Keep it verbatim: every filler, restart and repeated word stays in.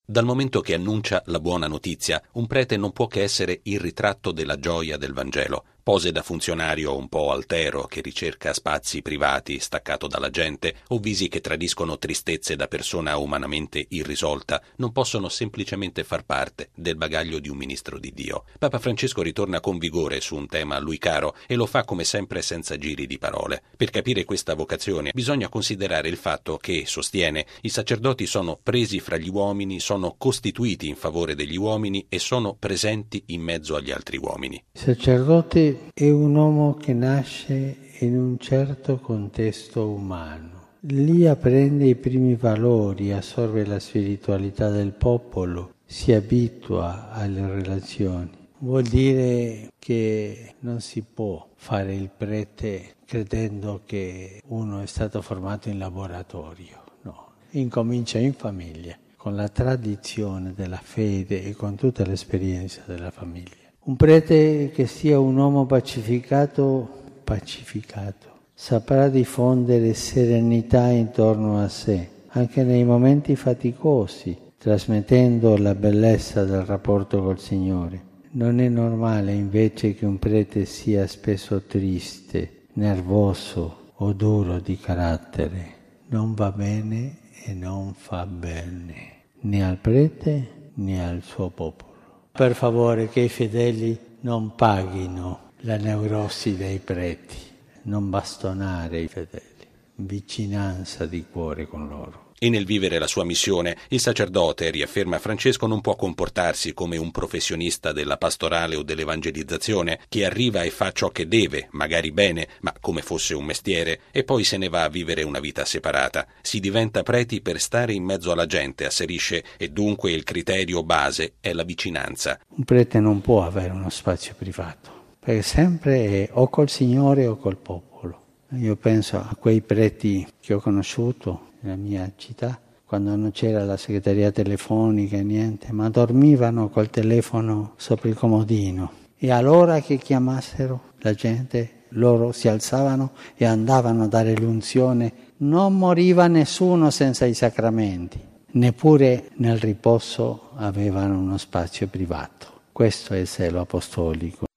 Dal momento che annuncia la buona notizia, un prete non può che essere il ritratto della gioia del Vangelo. Pose da funzionario un po' altero che ricerca spazi privati staccato dalla gente o visi che tradiscono tristezze da persona umanamente irrisolta non possono semplicemente far parte del bagaglio di un ministro di Dio. Papa Francesco ritorna con vigore su un tema a lui caro e lo fa come sempre senza giri di parole. Per capire questa vocazione bisogna considerare il fatto che, sostiene, i sacerdoti sono presi fra gli uomini, sono costituiti in favore degli uomini e sono presenti in mezzo agli altri uomini. Il sacerdote è un uomo che nasce in un certo contesto umano. Lì apprende i primi valori, assorbe la spiritualità del popolo, si abitua alle relazioni. Vuol dire che non si può fare il prete credendo che uno è stato formato in laboratorio. No, incomincia in famiglia, con la tradizione della fede e con tutta l'esperienza della famiglia. Un prete che sia un uomo pacificato, pacificato, saprà diffondere serenità intorno a sé, anche nei momenti faticosi, trasmettendo la bellezza del rapporto col Signore. Non è normale invece che un prete sia spesso triste, nervoso o duro di carattere. Non va bene e non fa bene, né al prete né al suo popolo. Per favore che i fedeli non paghino la neurosi dei preti, non bastonare i fedeli, vicinanza di cuore con loro. E nel vivere la sua missione, il sacerdote, riafferma Francesco, non può comportarsi come un professionista della pastorale o dell'evangelizzazione, che arriva e fa ciò che deve, magari bene, ma come fosse un mestiere, e poi se ne va a vivere una vita separata. Si diventa preti per stare in mezzo alla gente, asserisce, e dunque il criterio base è la vicinanza. Un prete non può avere uno spazio privato, perché sempre è o col Signore o col popolo. Io penso a quei preti che ho conosciuto nella mia città, quando non c'era la segreteria telefonica e niente, ma dormivano col telefono sopra il comodino. E allora che chiamassero la gente, loro si alzavano e andavano a dare l'unzione. Non moriva nessuno senza i sacramenti, neppure nel riposo avevano uno spazio privato. Questo è il zelo apostolico.